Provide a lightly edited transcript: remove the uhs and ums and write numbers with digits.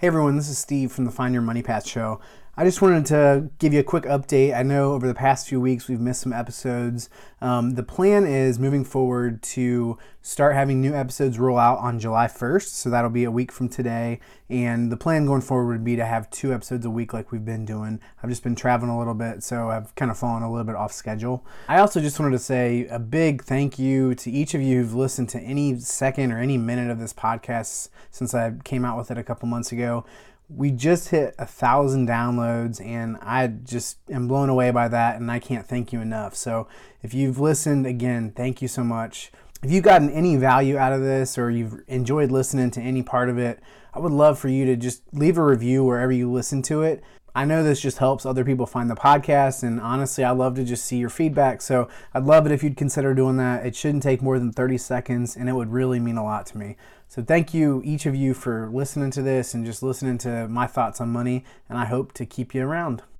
Hey everyone, this is Steve from the Find Your Money Path show. I just wanted to give you a quick update. I know over the past few weeks we've missed some episodes. The plan is moving forward to start having new episodes roll out on July 1st, so that'll be a week from today. And the plan going forward would be to have 2 episodes a week like we've been doing. I've just been traveling a little bit, so I've kind of fallen a little bit off schedule. I also just wanted to say a big thank you to each of you who've listened to any second or any minute of this podcast since I came out with it a couple months ago. We just hit 1,000 downloads and I just am blown away by that, and I can't thank you enough. So if you've listened, again, thank you so much. If you've gotten any value out of this or you've enjoyed listening to any part of it, I would love for you to just leave a review wherever you listen to it. I know this just helps other people find the podcast, and honestly, I love to just see your feedback. So I'd love it if you'd consider doing that. It shouldn't take more than 30 seconds, and it would really mean a lot to me. So thank you, each of you, for listening to this and just listening to my thoughts on money, and I hope to keep you around.